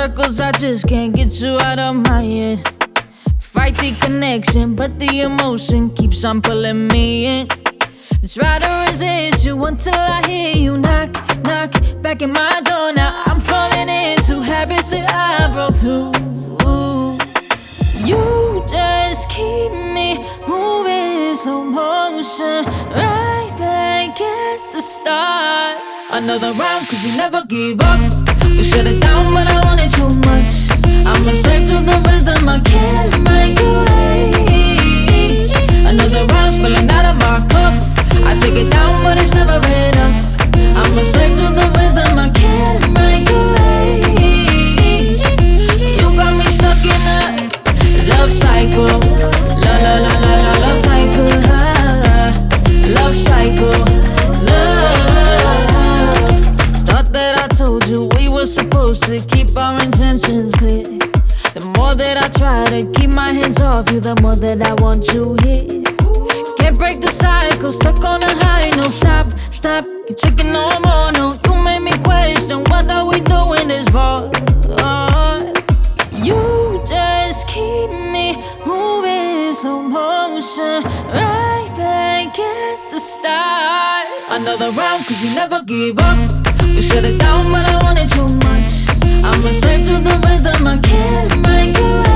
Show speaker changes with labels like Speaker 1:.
Speaker 1: circles, I just can't get you out of my head. Fight the connection, but the emotion keeps on pulling me in. Try to resist you until I hear you knock, knock back in my door. Now I'm falling into habits that I broke through. You just keep me moving slow motion, right back at the start. Another round, cause you never give up. You shut it down, but I want it too much. I'm a slave to the rhythm, I can't make away. Another round, spilling out of my cup. I take it down, but it's never enough. I'm a slave to the rhythm, I can't make away. You got me stuck in a love cycle. La la la la la, love cycle. Love cycle. Love. Thought that I told you we were supposed to keep our intentions clear. The more that I try to keep my hands off you, the more that I want you here. Can't break the cycle, stuck on a high. No, stop, stop, you're taking no more. No, you made me question, what are we doing this for? You just keep me moving slow motion, right back at the start. Another round, cause you never give up. You shut it down, but I want it too much. I'm a slave to the rhythm, I can't make it.